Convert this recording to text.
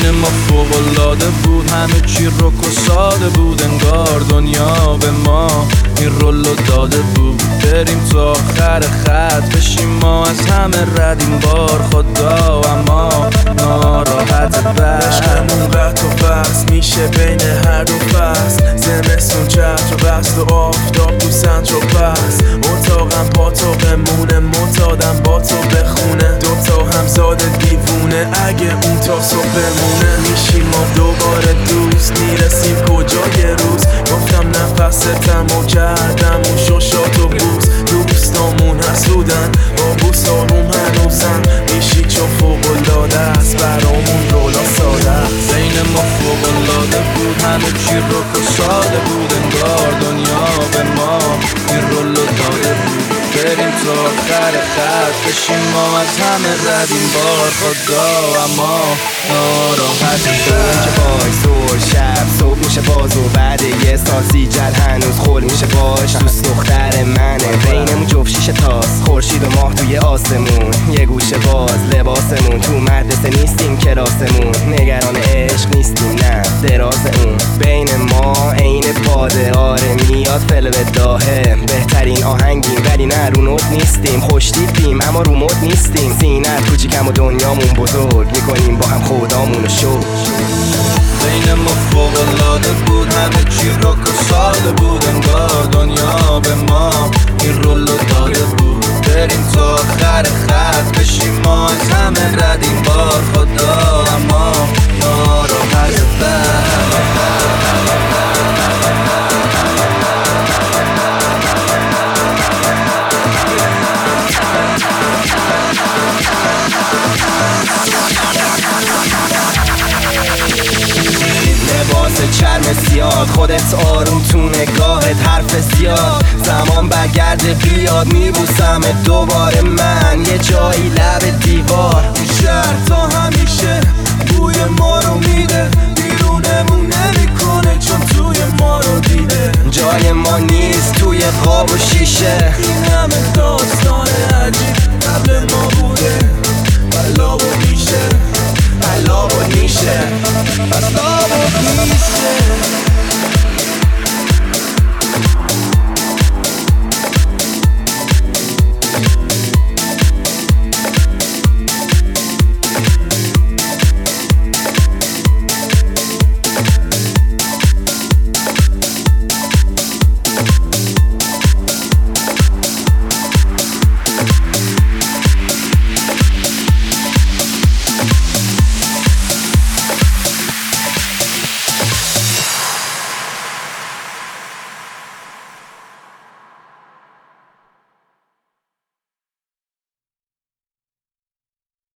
بین ما فوق‌العاده بود، همه چی رک و ساده بود، انگار دنیا به ما این رولو داده بود. بریم تا آخر خط بشیم ما از همه رد این بار خدا، اما ناراحت عشقمون قطع و بس میشه بین هر دو فصل، زمستون چتر و بست و آفتاب تو سنتر و پس. اتاقم پا تو بمونه، معتادم با تو بخونه، دوتا همزاد دیوونه اگه اون تا صبح بمونه. میشیم ما دوباره دوست، میرسیم کجا یه روز، گفتم نفستم و کردم اون شوشات و بوس. دوستامون حسودن با بوس آروم هنوزن، میشی چون فوق‌العاده است برامون رولا ساده است. بین ما فوق‌العاده بود، همه چی رک و ساده بود، انگار دنیا به ما این رولو داده بود. بریم تا آخر خط بشیم ما از همه رد این بار خدا، اما ناراحت که وای زور شب صبح میشه باز و بعد یه سال سیجل هنوز خول میشه باش. دوست دختر منه بینمون جفت شیشه تاست، خورشید و ماه توی آسمون، یه گوشه باز لباسمون، تو مدرسه نیستیم کلاسمون، نگران عشق نیستیم نه دراز اون. بین ما عین باده آره میاد فل به داهه، بهترین آهنگیم ولی نه رو نوت نیستیم، خوش تیپیم اما رو مد نیستیم، سینت کوچیکم و دنیامون بزرگ، میکنیم با هم خدامونو شو. بین ما فوق‌العاده بود، همه چی رک و ساده بود، انگار دنیا به ما این رولو داده بود. بریم تا آخر خط بشیم ما از همه رد این بار خدا، اما ناراحت لباس چرم سیاد، خودت آروم تو نگاهت حرف زیاد، زمان برگرده بیاد میبوسم دوباره من، یه جایی لب دیوار شرط